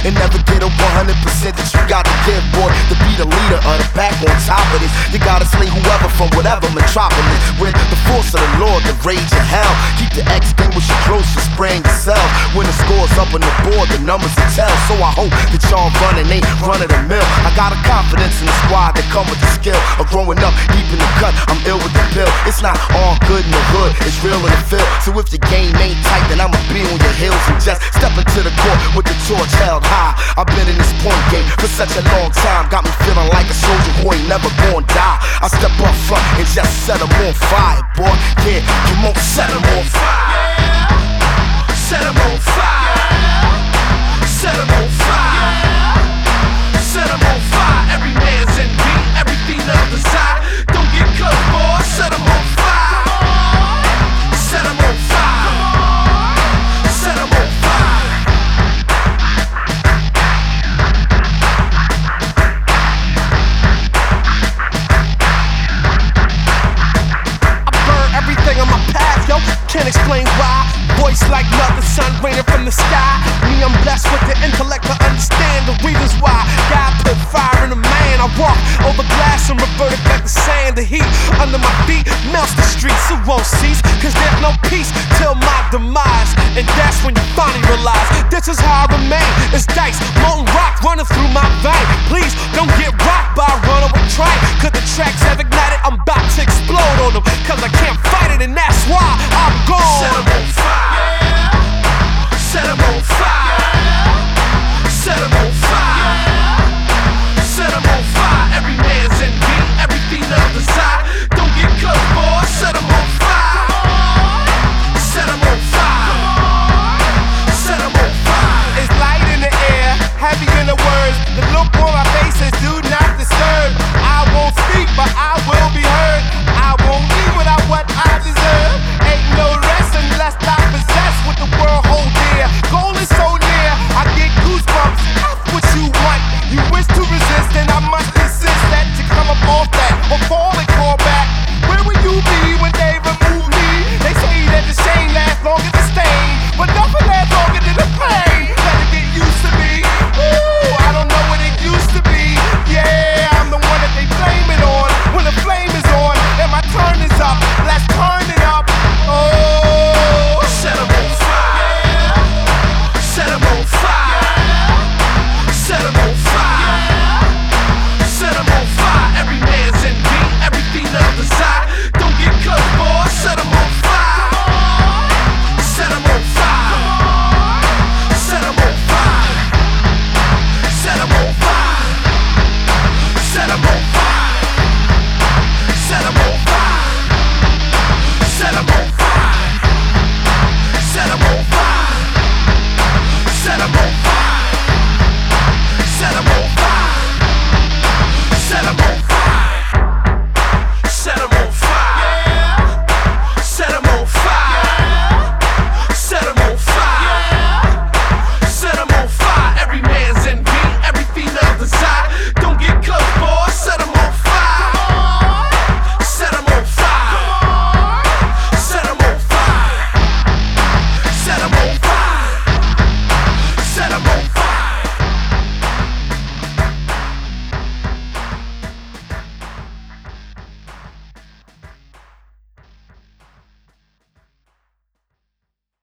and never get a 100% that you got to give, boy. To be the leader of the pack on top of this, you gotta slay whoever from whatever metropolis. With the force of the Lord, the rage of hell. Keep the extinguisher close to spraying yourself. When the score's up on the board, the numbers will tell. So I hope that y'all running ain't running the mill. I got a confidence in the squad that come with the skill of growing up deep in the cut. I'm ill with the pill. It's not all good in the hood, it's real in the field. So if the game ain't tight, then I'ma be on your heels and just step into the court with the torch held high. I've been in this point game for such a long time, got me feeling like a soldier who ain't never gonna die. I step up front and just set them on fire, boy. Yeah, come on, set them on fire. Yeah. Set them on fire. Set them on fire. Set them on fire. Every man's in beat, everything the other side. Don't get close, boy. Set them on fire. Set them on fire. Set them on fire. I burn everything on my path, yo. Can't explain why. Voice like love, the sun raining from the sky. Me, I'm blessed with the intellect to understand the reasons why God put fire in a man. I walk over glass and revert it back to sand. The heat under my feet melts the streets, it won't cease. Cause there's no peace till my demise. And that's when you finally realize this is how I remain. It's dice, molten rock running through my vein. Please don't get rocked by a runaway train. Cause the tracks have ignited, I'm about to explode on them. Cause I can't fight it and that's why I'm gone. Set them on fire. Set them on fire. Set them on fire. Set them on fire. Every man's in beat, everything the other side. Don't get close, boy. Set them on fire. Set them on fire. Set them on fire. It's light in the air, heavy in the words. The look on my face says do not disturb. I won't speak, but I will be heard. I won't leave without what I deserve. Ain't no rest unless I possess what the world hold dear. Goal is so near, I get goosebumps. That's what you want. You wish to resist, and I must insist that you come up off that or fall